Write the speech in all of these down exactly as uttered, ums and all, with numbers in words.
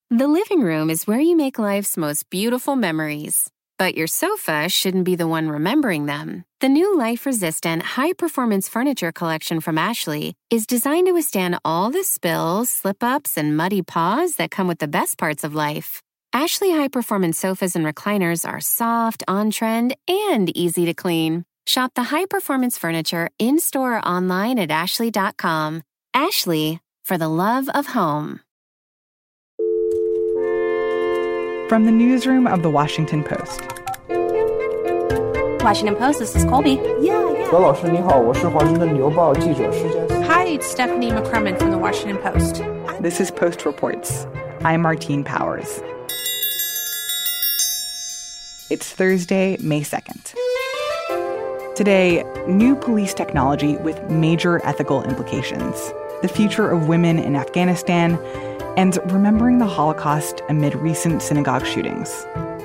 The living room is where you make life's most beautiful memories. But your sofa shouldn't be the one remembering them. The new life-resistant, high-performance furniture collection from Ashley is designed to withstand all the spills, slip-ups, and muddy paws that come with the best parts of life. Ashley high-performance sofas and recliners are soft, on-trend, and easy to clean. Shop the high-performance furniture in-store or online at ashley dot com. Ashley, for the love of home. From the newsroom of The Washington Post. Washington Post, this is Colby. Yeah, yeah. 何老师你好，我是华盛顿邮报记者施佳。 Hi, it's Stephanie McCrumman from The Washington Post. This is Post Reports. I'm Martine Powers. It's Thursday, May second. Today, new police technology with major ethical implications. The future of women in Afghanistan, and remembering the Holocaust amid recent synagogue shootings.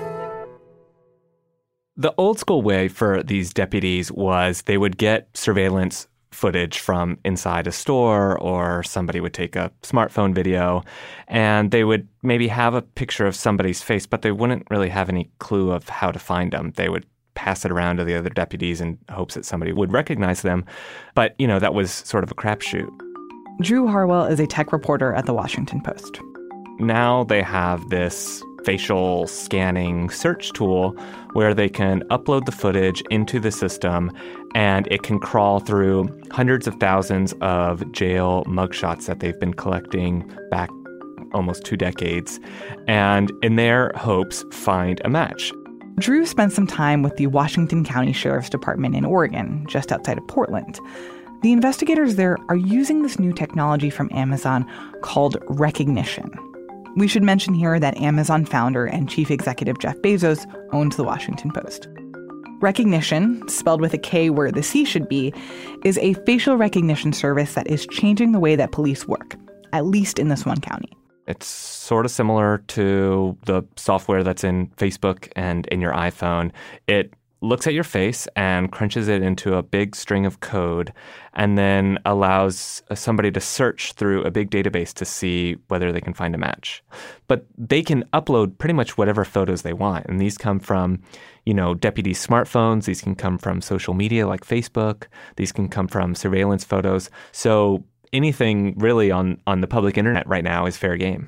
The old school way for these deputies was they would get surveillance footage from inside a store, or somebody would take a smartphone video, and they would maybe have a picture of somebody's face, but they wouldn't really have any clue of how to find them. They would pass it around to the other deputies in hopes that somebody would recognize them. But, you know, that was sort of a crapshoot. Drew Harwell is a tech reporter at The Washington Post. Now they have this facial scanning search tool where they can upload the footage into the system, and it can crawl through hundreds of thousands of jail mugshots that they've been collecting back almost two decades, and in their hopes, find a match. Drew spent some time with the Washington County Sheriff's Department in Oregon, just outside of Portland. The investigators there are using this new technology from Amazon called Rekognition. We should mention here that Amazon founder and chief executive Jeff Bezos owns The Washington Post. Rekognition, spelled with a K where the C should be, is a facial recognition service that is changing the way that police work, at least in this one county. It's sort of similar to the software that's in Facebook and in your iPhone. It looks at your face and crunches it into a big string of code, and then allows somebody to search through a big database to see whether they can find a match. But they can upload pretty much whatever photos they want. And these come from, you know, deputies' smartphones. These can come from social media like Facebook. These can come from surveillance photos. So anything really on, on the public internet right now is fair game.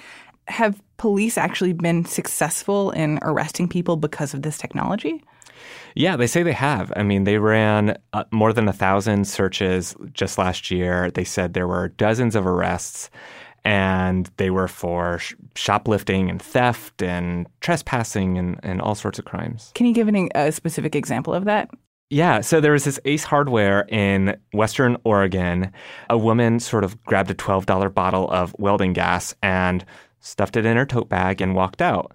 Have police actually been successful in arresting people because of this technology? Yeah, they say they have. I mean, they ran uh, more than a thousand searches just last year. They said there were dozens of arrests, and they were for sh- shoplifting and theft and trespassing and, and all sorts of crimes. Can you give an, a specific example of that? Yeah, so there was this Ace Hardware in Western Oregon. A woman sort of grabbed a twelve dollars bottle of welding gas and stuffed it in her tote bag and walked out.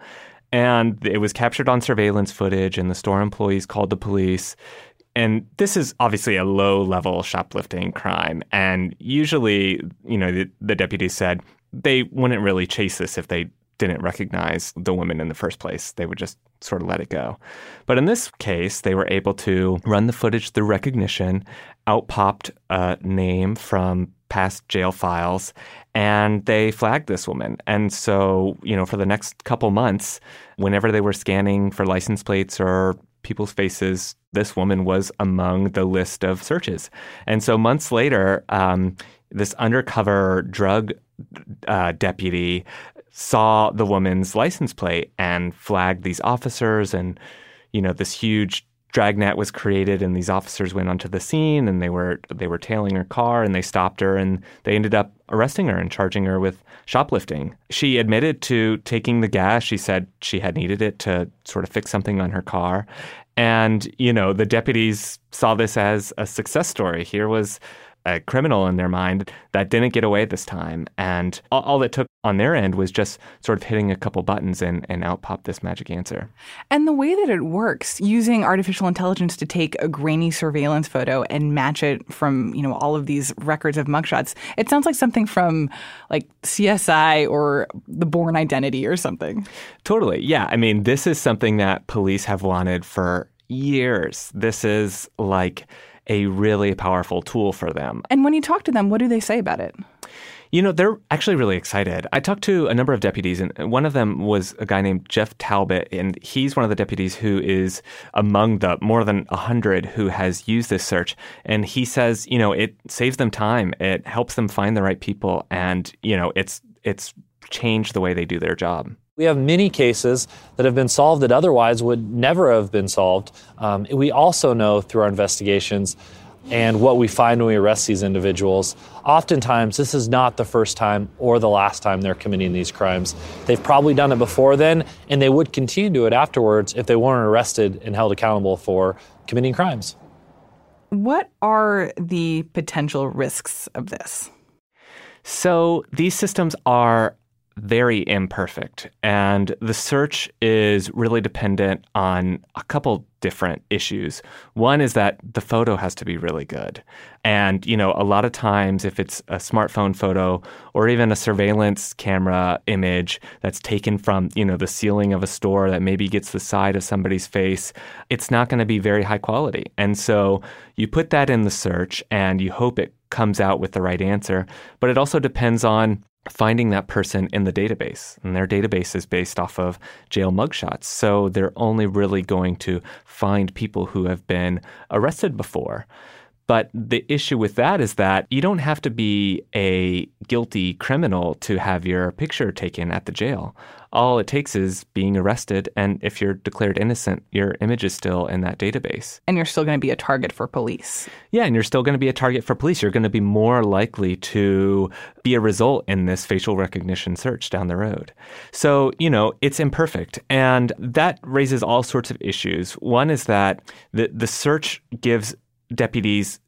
And it was captured on surveillance footage, and the store employees called the police. And this is obviously a low-level shoplifting crime. And usually, you know, the, the deputies said they wouldn't really chase this if they didn't recognize the woman in the first place. They would just sort of let it go. But in this case, they were able to run the footage through Rekognition, out popped a name from past jail files, and they flagged this woman. And so, you know, for the next couple months, whenever they were scanning for license plates or people's faces, this woman was among the list of searches. And so months later, um, this undercover drug uh, deputy saw the woman's license plate and flagged these officers, and, you know, this huge dragnet was created, and these officers went onto the scene, and they were they were tailing her car, and they stopped her, and they ended up arresting her and charging her with shoplifting. She admitted to taking the gas. She said she had needed it to sort of fix something on her car. And, you know, the deputies saw this as a success story. Here was a criminal in their mind that didn't get away this time. And all, all it took on their end was just sort of hitting a couple buttons and, and out popped this magic answer. And the way that it works, using artificial intelligence to take a grainy surveillance photo and match it from, you know, all of these records of mugshots, it sounds like something from like C S I or The Bourne Identity or something. Totally. Yeah. I mean, this is something that police have wanted for years. This is like a really powerful tool for them. And when you talk to them, what do they say about it? You know, they're actually really excited. I talked to a number of deputies, and one of them was a guy named Jeff Talbot, and he's one of the deputies who is among the more than one hundred who has used this search. And he says, you know, it saves them time. It helps them find the right people. And, you know, it's it's changed the way they do their job. We have many cases that have been solved that otherwise would never have been solved. Um, we also know through our investigations and what we find when we arrest these individuals, oftentimes this is not the first time or the last time they're committing these crimes. They've probably done it before then, and they would continue to do it afterwards if they weren't arrested and held accountable for committing crimes. What are the potential risks of this? So these systems are very imperfect, and the search is really dependent on a couple different issues. One is that the photo has to be really good. And, you know, a lot of times if it's a smartphone photo or even a surveillance camera image that's taken from, you know, the ceiling of a store that maybe gets the side of somebody's face, it's not going to be very high quality. And so you put that in the search and you hope it comes out with the right answer. But it also depends on finding that person in the database. And their database is based off of jail mugshots. So they're only really going to find people who have been arrested before. But the issue with that is that you don't have to be a guilty criminal to have your picture taken at the jail. All it takes is being arrested, and if you're declared innocent, your image is still in that database. And you're still going to be a target for police. Yeah, and you're still going to be a target for police. You're going to be more likely to be a result in this facial recognition search down the road. So, you know, it's imperfect, and that raises all sorts of issues. One is that the, the search gives deputies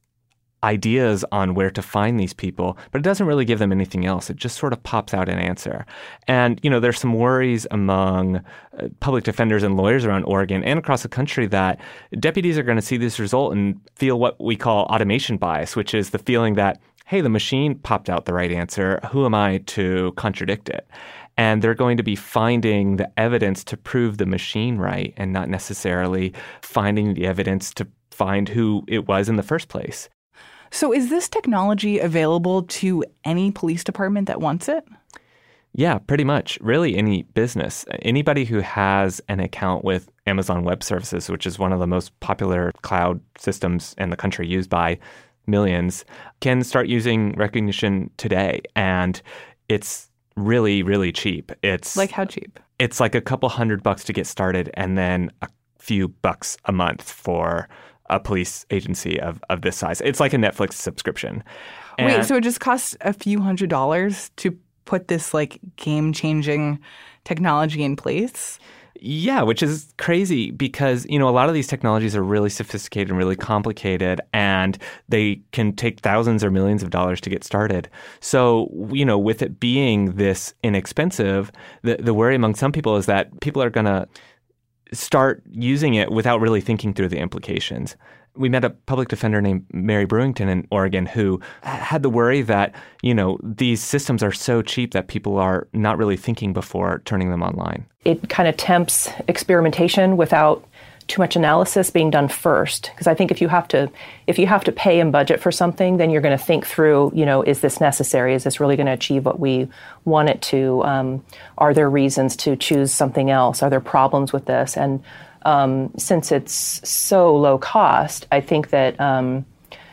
ideas on where to find these people, but it doesn't really give them anything else. It just sort of pops out an answer. And, you know, there's some worries among uh, public defenders and lawyers around Oregon and across the country that deputies are going to see this result and feel what we call automation bias, which is the feeling that, hey, the machine popped out the right answer. Who am I to contradict it? And they're going to be finding the evidence to prove the machine right and not necessarily finding the evidence to find who it was in the first place. So is this technology available to any police department that wants it? Yeah, pretty much. Really any business. Anybody who has an account with Amazon Web Services, which is one of the most popular cloud systems in the country used by millions, can start using Rekognition today. And it's really, really cheap. It's like how cheap? It's like a couple hundred bucks to get started and then a few bucks a month for a police agency of, of this size. It's like a Netflix subscription. And Wait, so it just costs a few hundred dollars to put this like game-changing technology in place? Yeah, which is crazy because, you know, a lot of these technologies are really sophisticated and really complicated, and they can take thousands or millions of dollars to get started. So, you know, with it being this inexpensive, the, the worry among some people is that people are going to start using it without really thinking through the implications. We met a public defender named Mary Brewington in Oregon who had the worry that, you know, these systems are so cheap that people are not really thinking before turning them online. It kind of tempts experimentation without too much analysis being done first. Because I think if you have to if you have to pay and budget for something, then you're going to think through, you know, is this necessary? Is this really going to achieve what we want it to? Um, are there reasons to choose something else? Are there problems with this? And um, since it's so low cost, I think that, um,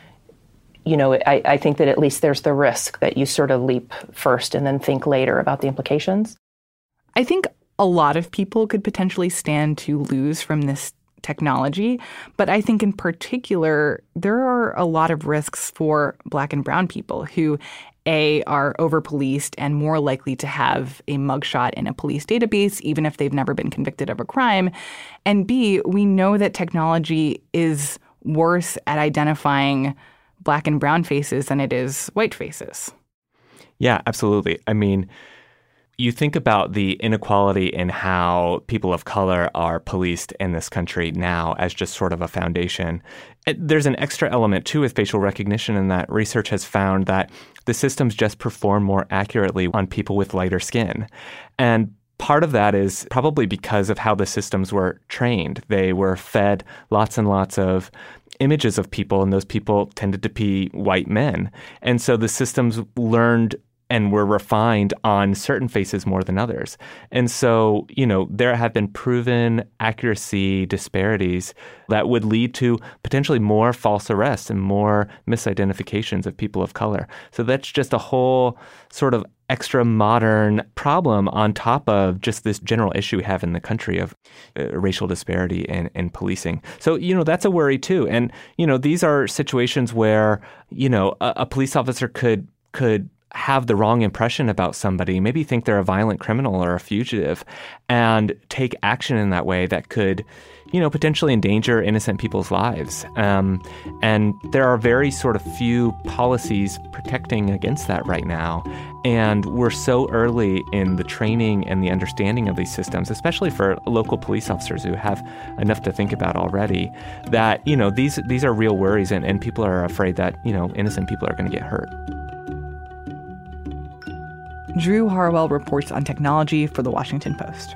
you know, I, I think that at least there's the risk that you sort of leap first and then think later about the implications. I think a lot of people could potentially stand to lose from this technology, but I think in particular, there are a lot of risks for Black and brown people who, A, are over-policed and more likely to have a mugshot in a police database, even if they've never been convicted of a crime, and B, we know that technology is worse at identifying Black and brown faces than it is white faces. Yeah, absolutely. I mean, you think about the inequality in how people of color are policed in this country now as just sort of a foundation. There's an extra element, too, with facial recognition in that research has found that the systems just perform more accurately on people with lighter skin. And part of that is probably because of how the systems were trained. They were fed lots and lots of images of people, and those people tended to be white men. And so the systems learned and were refined on certain faces more than others. And so, you know, there have been proven accuracy disparities that would lead to potentially more false arrests and more misidentifications of people of color. So that's just a whole sort of extra modern problem on top of just this general issue we have in the country of uh, racial disparity in, in policing. So, you know, that's a worry too. And, you know, these are situations where, you know, a, a police officer could could have the wrong impression about somebody, maybe think they're a violent criminal or a fugitive, and take action in that way that could, you know, potentially endanger innocent people's lives. Um, and there are very sort of few policies protecting against that right now. And we're so early in the training and the understanding of these systems, especially for local police officers who have enough to think about already, that, you know, these these are real worries, and, and people are afraid that, you know, innocent people are going to get hurt. Drew Harwell reports on technology for The Washington Post.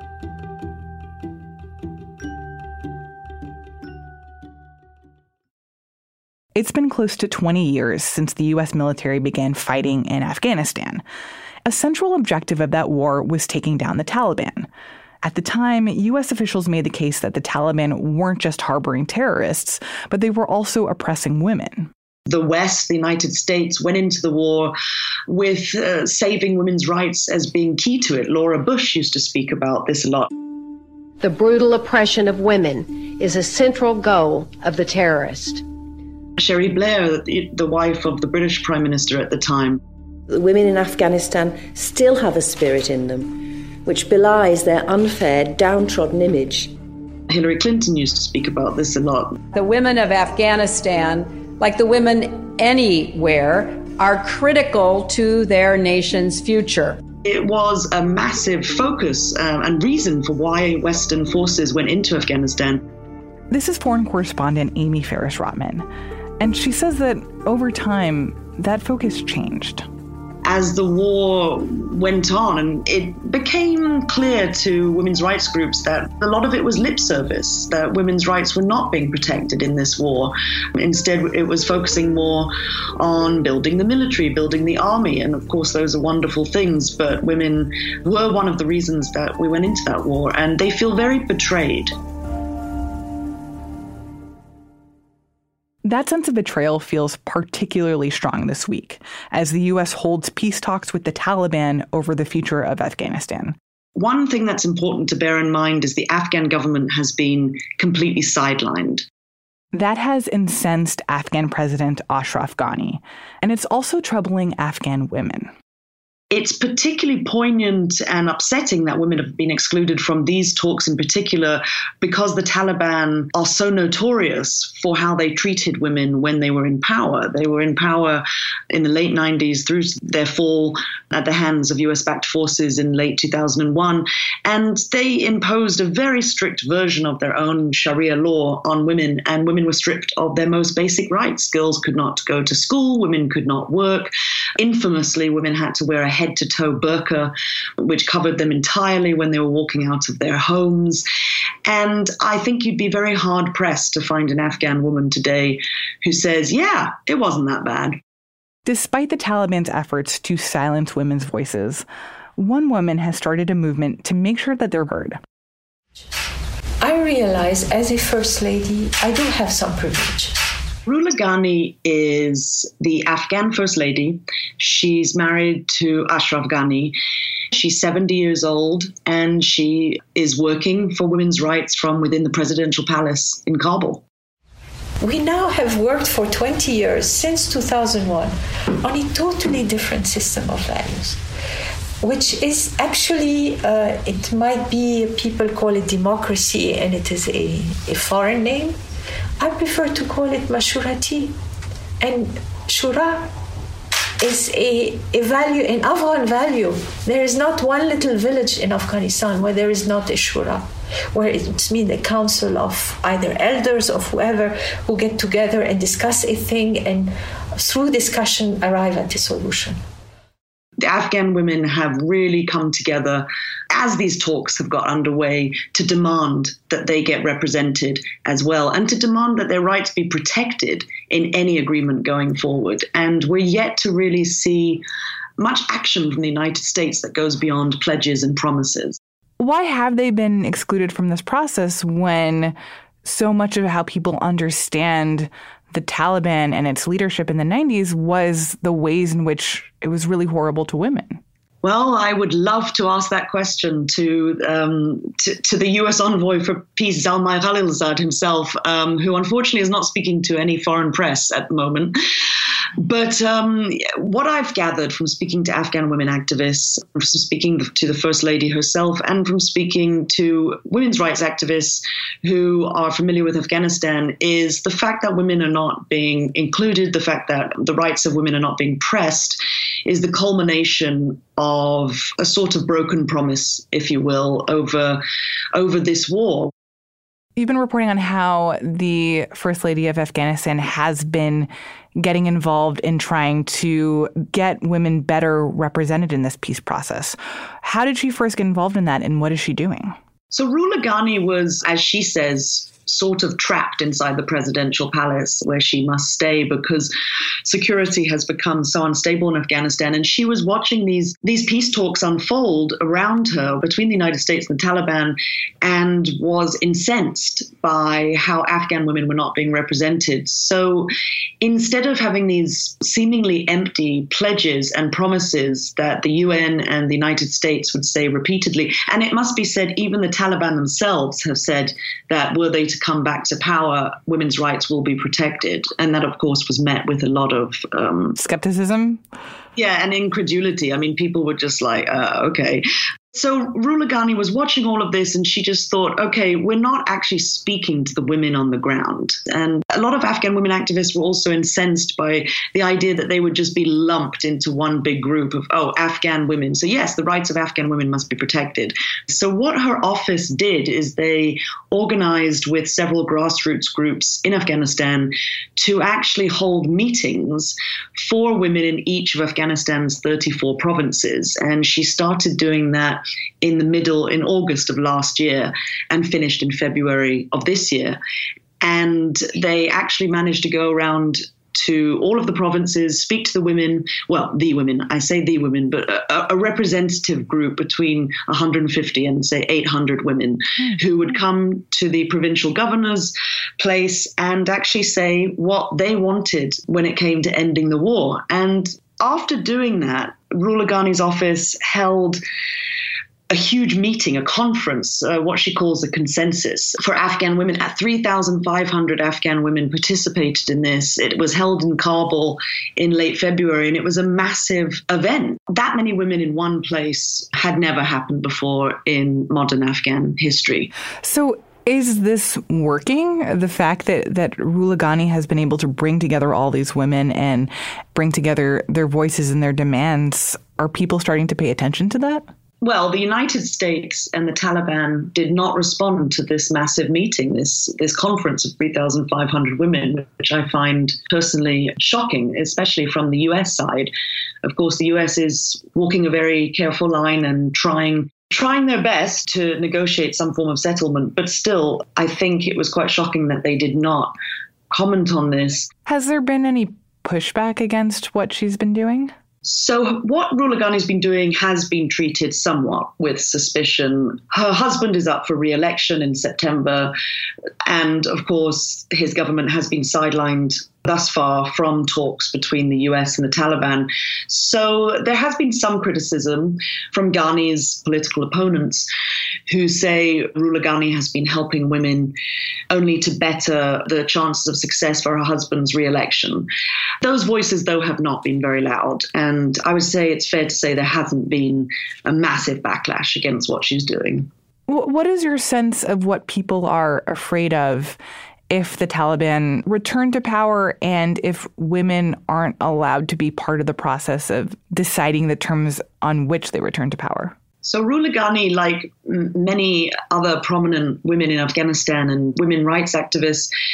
It's been close to twenty years since the U S military began fighting in Afghanistan. A central objective of that war was taking down the Taliban. At the time, U S officials made the case that the Taliban weren't just harboring terrorists, but they were also oppressing women. The West, the United States, went into the war with uh, saving women's rights as being key to it. Laura Bush used to speak about this a lot. The brutal oppression of women is a central goal of the terrorist. Cherie Blair, the, the wife of the British Prime Minister at the time. The women in Afghanistan still have a spirit in them, which belies their unfair, downtrodden image. Hillary Clinton used to speak about this a lot. The women of Afghanistan, like the women anywhere, are critical to their nation's future. It was a massive focus um, and reason for why Western forces went into Afghanistan. This is foreign correspondent Amy Ferris-Rotman, and she says that over time, that focus changed. As the war went on, and it became clear to women's rights groups that a lot of it was lip service, that women's rights were not being protected in this war. Instead, it was focusing more on building the military, building the army, and of course those are wonderful things, but women were one of the reasons that we went into that war, and they feel very betrayed. That sense of betrayal feels particularly strong this week, as the U S holds peace talks with the Taliban over the future of Afghanistan. One thing that's important to bear in mind is the Afghan government has been completely sidelined. That has incensed Afghan President Ashraf Ghani, and it's also troubling Afghan women. It's particularly poignant and upsetting that women have been excluded from these talks in particular because the Taliban are so notorious for how they treated women when they were in power. They were in power in the late nineties through their fall at the hands of U S-backed forces in late two thousand one, and they imposed a very strict version of their own Sharia law on women, and women were stripped of their most basic rights. Girls could not go to school, women could not work. Infamously, women had to wear a head-to-toe burqa, which covered them entirely when they were walking out of their homes. And I think you'd be very hard-pressed to find an Afghan woman today who says, yeah, it wasn't that bad. Despite the Taliban's efforts to silence women's voices, one woman has started a movement to make sure that they're heard. I realize as a First Lady, I do have some privilege. Ruhollah Ghani is the Afghan First Lady. She's married to Ashraf Ghani. She's seventy years old, and she is working for women's rights from within the presidential palace in Kabul. We now have worked for twenty years, since two thousand one, on a totally different system of values, which is actually, uh, it might be, people call it democracy, and it is a, a foreign name. I prefer to call it Mashurati. And Shura is a, a value, an Afghan value. There is not one little village in Afghanistan where there is not a Shura, where it's mean the council of either elders or whoever who get together and discuss a thing and through discussion arrive at a solution. The Afghan women have really come together as these talks have got underway to demand that they get represented as well, and to demand that their rights be protected in any agreement going forward. And we're yet to really see much action from the United States that goes beyond pledges and promises. Why have they been excluded from this process when so much of how people understand the Taliban and its leadership in the nineties was the ways in which it was really horrible to women? Well, I would love to ask that question to um, to, to the U S envoy for peace, Zalmay Khalilzad himself, um, who unfortunately is not speaking to any foreign press at the moment. But um, what I've gathered from speaking to Afghan women activists, from speaking to the First Lady herself, and from speaking to women's rights activists who are familiar with Afghanistan, is the fact that women are not being included, the fact that the rights of women are not being pressed, is the culmination of a sort of broken promise, if you will, over over this war. You've been reporting on how the First Lady of Afghanistan has been getting involved in trying to get women better represented in this peace process. How did she first get involved in that, and what is she doing? So Ruhollah Ghani was, as she says, sort of trapped inside the presidential palace where she must stay because security has become so unstable in Afghanistan. And she was watching these, these peace talks unfold around her between the United States and the Taliban, and was incensed by how Afghan women were not being represented. So instead of having these seemingly empty pledges and promises that the U N and the United States would say repeatedly, and it must be said, even the Taliban themselves have said that were they to come back to power, women's rights will be protected. And that, of course, was met with a lot of um, skepticism. Yeah, and incredulity. I mean, people were just like, uh, okay. So Ruhollah Ghani was watching all of this, and she just thought, okay, we're not actually speaking to the women on the ground. And a lot of Afghan women activists were also incensed by the idea that they would just be lumped into one big group of, oh, Afghan women. So yes, the rights of Afghan women must be protected. So what her office did is they organized with several grassroots groups in Afghanistan to actually hold meetings for women in each of Afghanistan's thirty-four provinces. And she started doing that in the middle, in August of last year, and finished in February of this year. And they actually managed to go around to all of the provinces, speak to the women, well, the women, I say the women, but a, a representative group between one hundred fifty and, say, eight hundred women mm. who would come to the provincial governor's place and actually say what they wanted when it came to ending the war. And after doing that, Ruhollah Ghani's office held a huge meeting, a conference, uh, what she calls a consensus for Afghan women. At three thousand five hundred Afghan women participated in this. It was held in Kabul in late February, and it was a massive event. That many women in one place had never happened before in modern Afghan history. So is this working? The fact that, that Ruhollah Ghani has been able to bring together all these women and bring together their voices and their demands, are people starting to pay attention to that? Well, the United States and the Taliban did not respond to this massive meeting, this this conference of three thousand five hundred women, which I find personally shocking, especially from the U S side. Of course, the U S is walking a very careful line and trying trying their best to negotiate some form of settlement. But still, I think it was quite shocking that they did not comment on this. Has there been any pushback against what she's been doing? So what Ruhollah Ghani's been doing has been treated somewhat with suspicion. Her husband is up for re-election in September. And of course, his government has been sidelined thus far from talks between the U S and the Taliban. So there has been some criticism from Ghani's political opponents who say Ruhollah Ghani has been helping women only to better the chances of success for her husband's re-election. Those voices, though, have not been very loud. And I would say it's fair to say there hasn't been a massive backlash against what she's doing. What is your sense of what people are afraid of if the Taliban return to power and if women aren't allowed to be part of the process of deciding the terms on which they return to power? So Ruhollah Ghani, like many other prominent women in Afghanistan and women rights activists,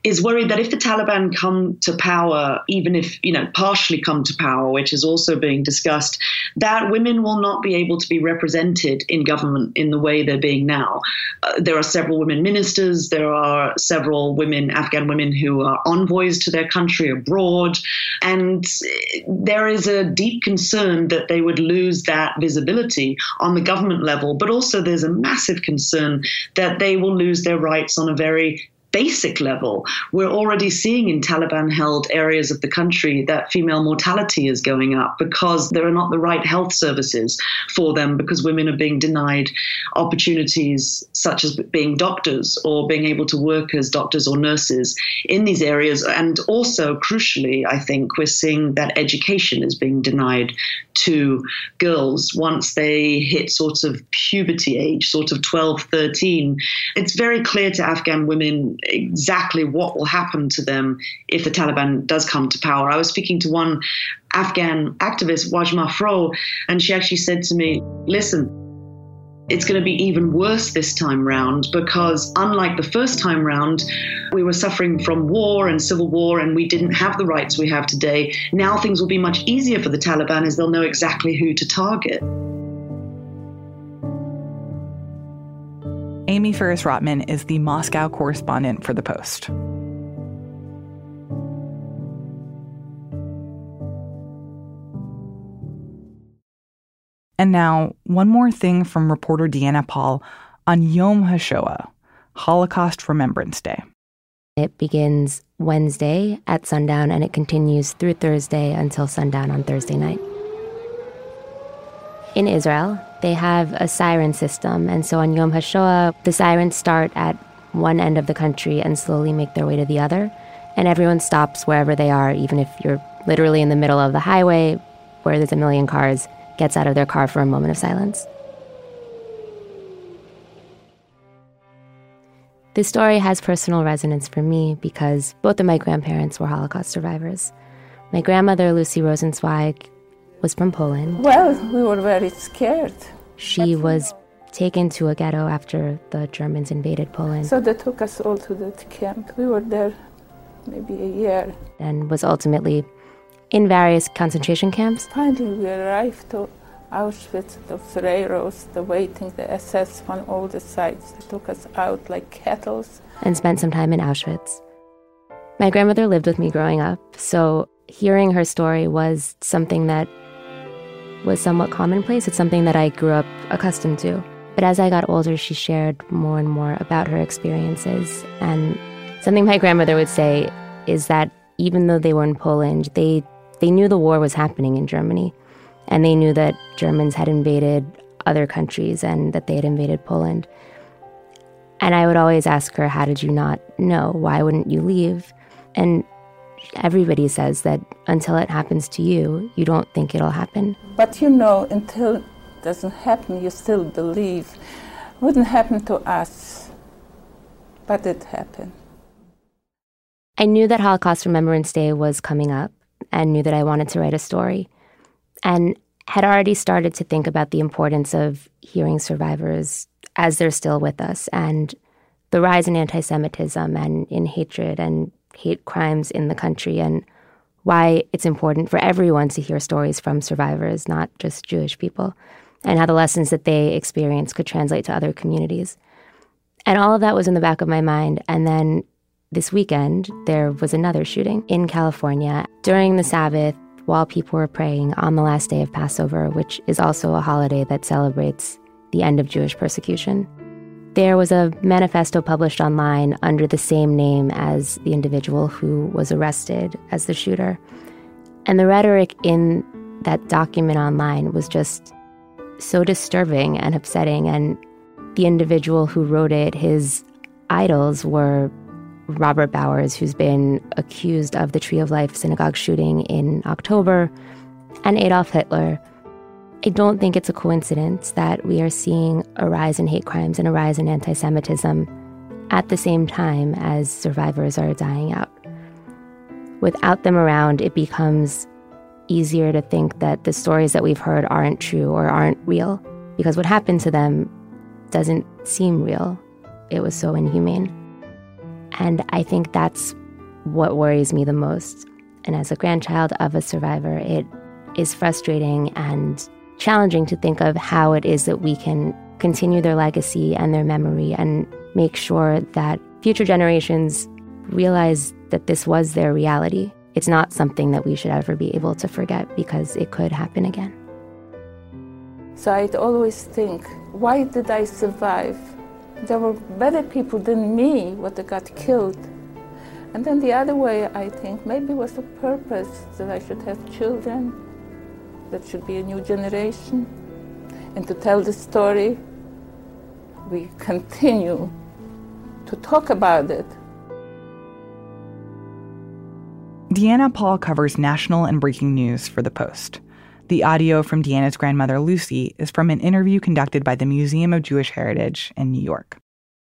is worried that if the Taliban come to power, even if, you know, partially come to power, which is also being discussed, that women will not be able to be represented in government in the way they're being now. Uh, there are several women ministers. There are several women, Afghan women, who are envoys to their country abroad. And there is a deep concern that they would lose that visibility on the government level. But also there's a massive concern that they will lose their rights on a very basic level. We're already seeing in Taliban-held areas of the country that female mortality is going up because there are not the right health services for them, because women are being denied opportunities such as being doctors or being able to work as doctors or nurses in these areas. And also, crucially, I think we're seeing that education is being denied to girls once they hit sort of puberty age, sort of twelve, thirteen. It's very clear to Afghan women exactly what will happen to them if the Taliban does come to power. I was speaking to one Afghan activist, Wajma Fro, and she actually said to me, listen, it's going to be even worse this time round because unlike the first time round, we were suffering from war and civil war and we didn't have the rights we have today. Now things will be much easier for the Taliban as they'll know exactly who to target. Amy Ferris-Rotman is the Moscow correspondent for The Post. And now, one more thing from reporter Deanna Paul on Yom HaShoah, Holocaust Remembrance Day. It begins Wednesday at sundown and it continues through Thursday until sundown on Thursday night. In Israel, they have a siren system, and so on Yom HaShoah, the sirens start at one end of the country and slowly make their way to the other, and everyone stops wherever they are, even if you're literally in the middle of the highway where there's a million cars, gets out of their car for a moment of silence. This story has personal resonance for me because both of my grandparents were Holocaust survivors. My grandmother, Lucy Rosenzweig, was from Poland. Well, we were very scared. She was taken to a ghetto after the Germans invaded Poland. So they took us all to the camp. We were there maybe a year. And was ultimately in various concentration camps. Finally, we arrived to Auschwitz, those railroads, the waiting, the S S on all the sides. They took us out like cattle. And spent some time in Auschwitz. My grandmother lived with me growing up, so hearing her story was something that was somewhat commonplace. It's something that I grew up accustomed to. But as I got older, she shared more and more about her experiences. And something my grandmother would say is that even though they were in Poland, they, they knew the war was happening in Germany. And they knew that Germans had invaded other countries and that they had invaded Poland. And I would always ask her, how did you not know? Why wouldn't you leave? And everybody says that until it happens to you, you don't think it'll happen. But you know, until it doesn't happen, you still believe. It wouldn't happen to us, but it happened. I knew that Holocaust Remembrance Day was coming up and knew that I wanted to write a story, and had already started to think about the importance of hearing survivors as they're still with us and the rise in anti-Semitism and in hatred and hate crimes in the country, and why it's important for everyone to hear stories from survivors, not just Jewish people, and how the lessons that they experience could translate to other communities. And all of that was in the back of my mind. And then this weekend, there was another shooting in California during the Sabbath while people were praying on the last day of Passover, which is also a holiday that celebrates the end of Jewish persecution. There was a manifesto published online under the same name as the individual who was arrested as the shooter. And the rhetoric in that document online was just so disturbing and upsetting. And the individual who wrote it, his idols were Robert Bowers, who's been accused of the Tree of Life synagogue shooting in October, and Adolf Hitler. I don't think it's a coincidence that we are seeing a rise in hate crimes and a rise in anti-Semitism at the same time as survivors are dying out. Without them around, it becomes easier to think that the stories that we've heard aren't true or aren't real, because what happened to them doesn't seem real. It was so inhumane. And I think that's what worries me the most. And as a grandchild of a survivor, it is frustrating and challenging to think of how it is that we can continue their legacy and their memory and make sure that future generations realize that this was their reality. It's not something that we should ever be able to forget because it could happen again. So I'd always think, why did I survive? There were better people than me what got killed. And then the other way, I think, maybe was the purpose that I should have children, that should be a new generation, and to tell the story, we continue to talk about it. Deanna Paul covers national and breaking news for The Post. The audio from Deanna's grandmother, Lucy, is from an interview conducted by the Museum of Jewish Heritage in New York.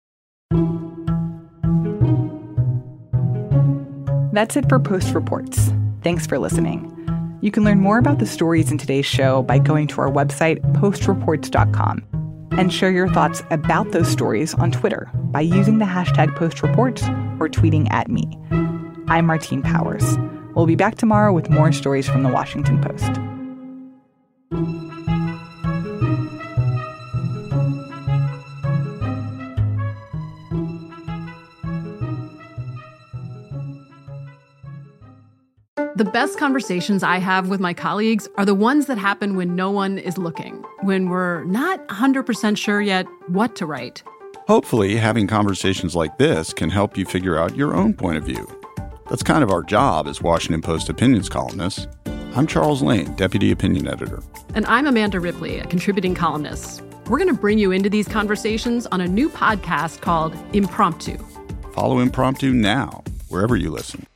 That's it for Post Reports. Thanks for listening. You can learn more about the stories in today's show by going to our website, post reports dot com, and share your thoughts about those stories on Twitter by using the hashtag PostReports or tweeting at me. I'm Martine Powers. We'll be back tomorrow with more stories from The Washington Post. The best conversations I have with my colleagues are the ones that happen when no one is looking, when we're not one hundred percent sure yet what to write. Hopefully, having conversations like this can help you figure out your own point of view. That's kind of our job as Washington Post opinions columnists. I'm Charles Lane, Deputy Opinion Editor. And I'm Amanda Ripley, a contributing columnist. We're going to bring you into these conversations on a new podcast called Impromptu. Follow Impromptu now, wherever you listen.